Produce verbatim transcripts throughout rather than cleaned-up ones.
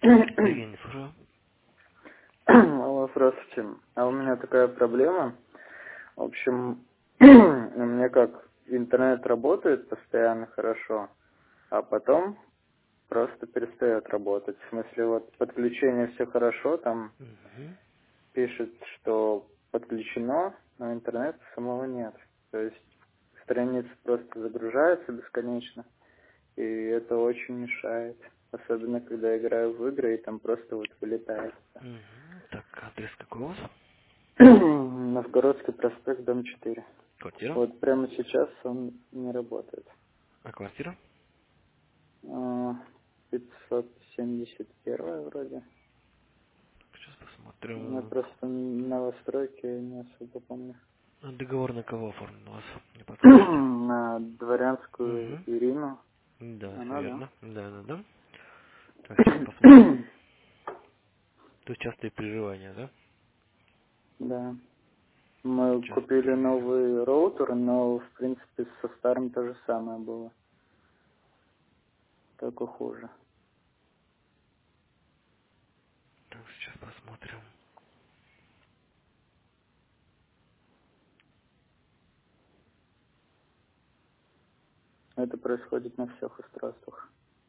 Евгений Фура. Алло, здравствуйте. А у меня такая проблема. В общем, у меня как интернет работает постоянно хорошо, а потом просто перестает работать. В смысле, вот подключение все хорошо, там Угу. пишет, что подключено, но интернета самого нет. То есть страница просто загружается бесконечно, и это очень мешает. Особенно, когда играю в игры, и там просто вот вылетает. Угу. Так, адрес какой у вас? Новгородский проспект, дом четыре. Квартира? Вот прямо сейчас он не работает. А квартира? А, пятьсот семьдесят один вроде. Сейчас Я посмотрю. просто новостройки не особо помню. А договор на кого оформлен у вас? Не подскажете? На дворянскую Угу. Ирину. Да, все Она, да. верно. Да, да, да. Так, сейчас посмотрим. То есть частые прерывания, да? Да. Мы Сейчас купили проверим. новый роутер, но в принципе со старым то же самое было. Только хуже. Так, сейчас посмотрим. Это происходит на всех устройствах.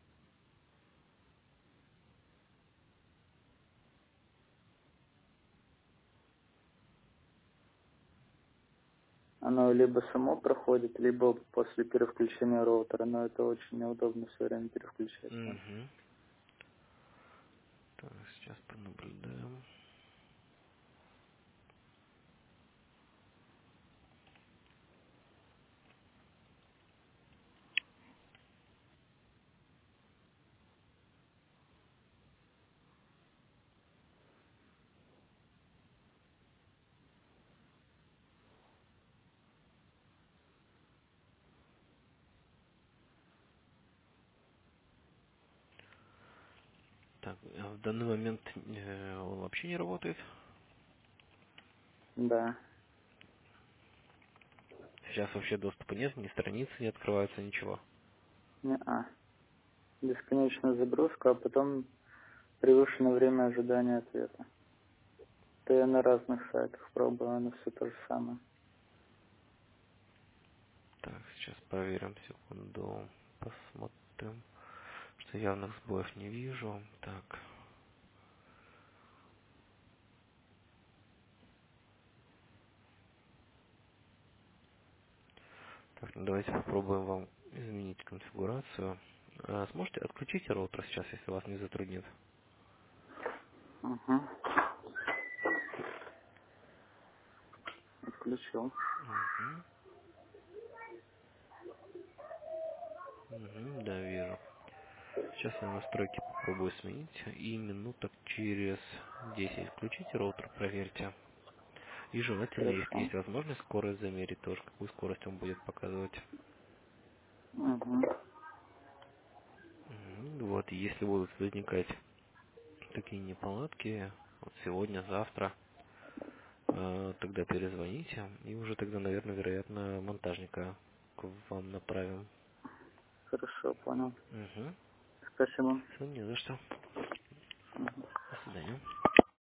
Оно либо само проходит, либо после переключения роутера, но это очень неудобно все время переключать. Угу. Так, сейчас понаблюдаем. Так, а в данный момент э, он вообще не работает. Да, Сейчас вообще доступа нет, ни страницы не открываются, ничего. не а. Бесконечная загрузка, а потом превышенное время ожидания ответа. Это я на разных сайтах пробую, оно все то же самое. Так, сейчас проверим, секунду. Посмотрим, что явных сбоев не вижу. Так, так, ну давайте попробуем вам изменить конфигурацию. А, сможете отключить роутер сейчас, если вас не затруднит? Угу. Отключил. Угу. Угу, да, вижу. Сейчас я настройки попробую сменить. И минуток через десять включите роутер, проверьте. И желательно, если Хорошо. есть возможность, скорость замерить тоже, какую скорость он будет показывать. Угу. Мгм. Вот, и если будут возникать такие неполадки, вот сегодня, завтра, э, тогда перезвоните, и уже тогда, наверное, вероятно, монтажника к вам направим. Хорошо, понял. Угу. Спасибо. Все, не за что.